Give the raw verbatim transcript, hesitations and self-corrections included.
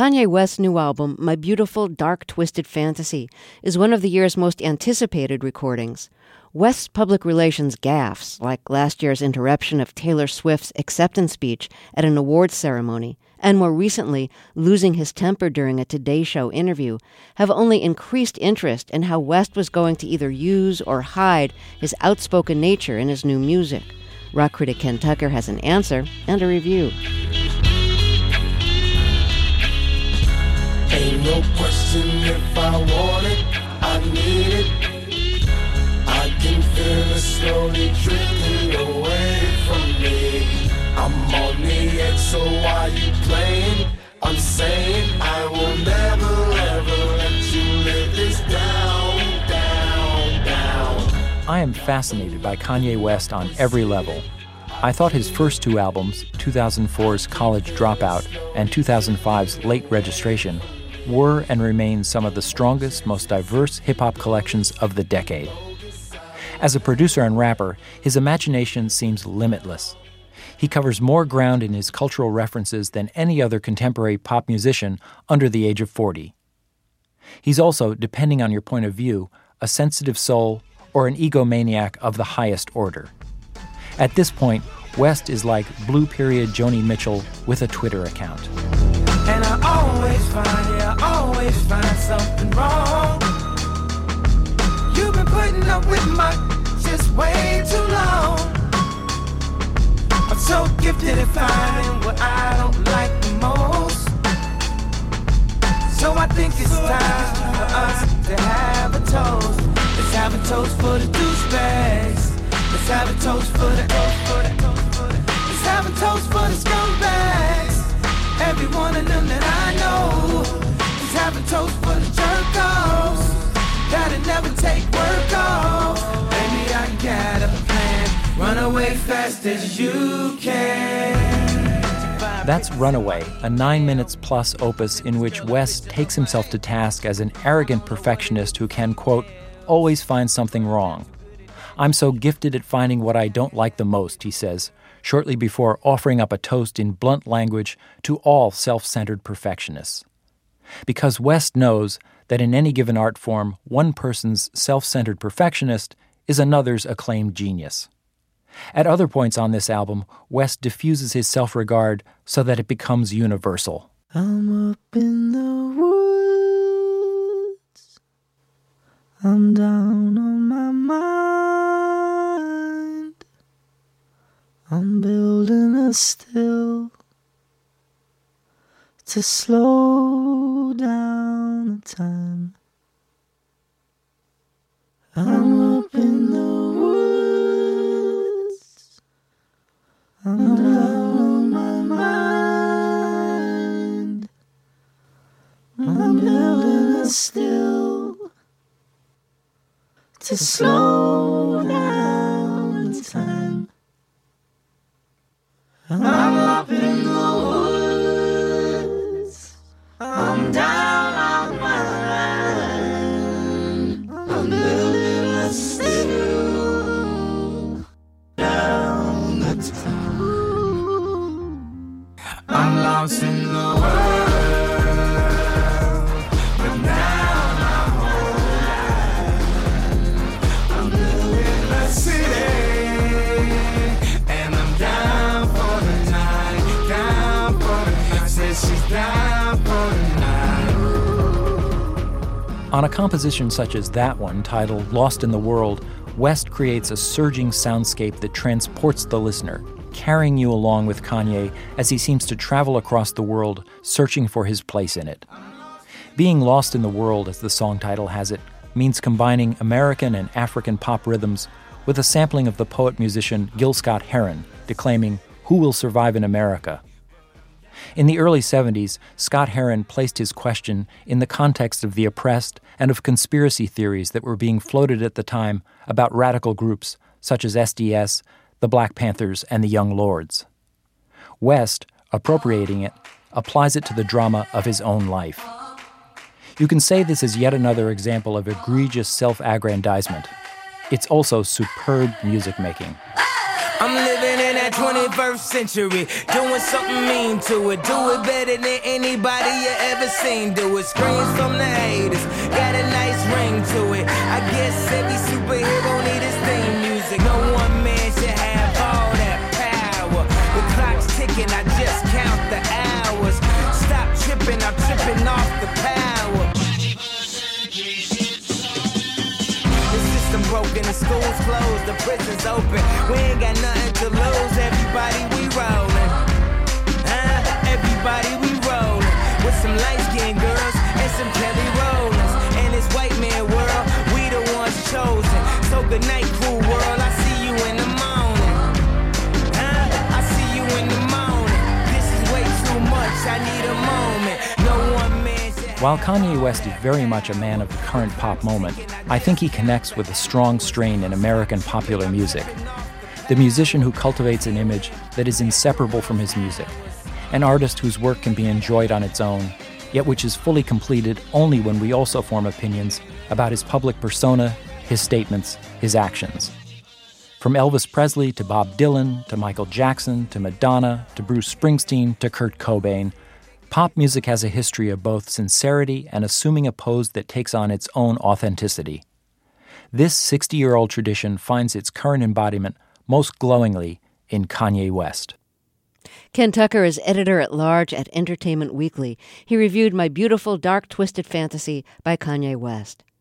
Kanye West's new album, My Beautiful Dark Twisted Fantasy, is one of the year's most anticipated recordings. West's public relations gaffes, like last year's interruption of Taylor Swift's acceptance speech at an awards ceremony, and more recently, losing his temper during a Today Show interview, have only increased interest in how West was going to either use or hide his outspoken nature in his new music. Rock critic Ken Tucker has an answer and a review. Ain't no question if I want it, I need it. I can feel it slowly drifting away from me. I'm on the edge, so why you playing? I'm saying I will never ever let you live this down, down, down. I am fascinated by Kanye West on every level. I thought his first two albums, two thousand four's College Dropout and two thousand five's Late Registration, were and remain some of the strongest, most diverse hip-hop collections of the decade. As a producer and rapper, his imagination seems limitless. He covers more ground in his cultural references than any other contemporary pop musician under the age of forty. He's also, depending on your point of view, a sensitive soul or an egomaniac of the highest order. At this point, West is like Blue Period Joni Mitchell with a Twitter account. And I always find, yeah, I always find something wrong. You've been putting up with my just way too long. I'm so gifted at finding what I don't like the most. So I think it's time for us to have a toast. Let's have a toast for the douchebags. Let's have a toast for the, for the, let's have a toast for the scumbags. Every one of them that I know. Let's have a toast for the jerk-offs that'll never take work off. Baby, I got a plan. Run away fast as you can. That's Runaway, a nine minutes plus opus in which West takes himself to task as an arrogant perfectionist who can, quote, always find something wrong. I'm so gifted at finding what I don't like the most, he says, shortly before offering up a toast in blunt language to all self-centered perfectionists. Because West knows that in any given art form, one person's self-centered perfectionist is another's acclaimed genius. At other points on this album, West diffuses his self-regard so that it becomes universal. I'm up in the woods, I'm down on my mind, I'm building a still to slow down the time. I'm up in the woods, I'm down on my mind, I'm building a still to slow down the time. I'm up in the woods, I'm down on my mind, I'm building a still down the time. I'm lost in the world, but now I'm alive. I'm building a city, and I'm down for the night, down for the night. Says she's down for the night. On a composition such as that one, titled Lost in the World, West creates a surging soundscape that transports the listener, carrying you along with Kanye as he seems to travel across the world, searching for his place in it. Being lost in the world, as the song title has it, means combining American and African pop rhythms with a sampling of the poet-musician Gil Scott-Heron declaiming, "Who will survive in America?" In the early seventies, Scott-Heron placed his question in the context of the oppressed and of conspiracy theories that were being floated at the time about radical groups such as S D S, the Black Panthers, and the Young Lords. West, appropriating it, applies it to the drama of his own life. You can say this is yet another example of egregious self-aggrandizement. It's also superb music making. I'm living in that twenty-first century, doing something mean to it. Do it better than anybody you ever seen do it. Screams from the haters, got a nice ring to it. I guess every superhero need his theme music. No one man should have all that power. The clock's ticking, I just count the hours. Stop tripping, I'm tripping off the power. Broken, the school's closed, the prison's open. We ain't got nothing to lose. Everybody, we rollin'. Huh? Everybody, we rollin'. With some light-skinned girls and some Kelly Rollins. And this white man world, we the ones chosen. So good night, cool world. I see you in the morning. Huh? I see you in the morning. This is way too much. I need a moment. No one man. While Kanye West is very much a man of the current pop moment, I think he connects with a strong strain in American popular music. The musician who cultivates an image that is inseparable from his music. An artist whose work can be enjoyed on its own, yet which is fully completed only when we also form opinions about his public persona, his statements, his actions. From Elvis Presley to Bob Dylan to Michael Jackson to Madonna to Bruce Springsteen to Kurt Cobain, pop music has a history of both sincerity and assuming a pose that takes on its own authenticity. This sixty-year-old tradition finds its current embodiment most glowingly in Kanye West. Ken Tucker is editor-at-large at Entertainment Weekly. He reviewed My Beautiful Dark Twisted Fantasy by Kanye West.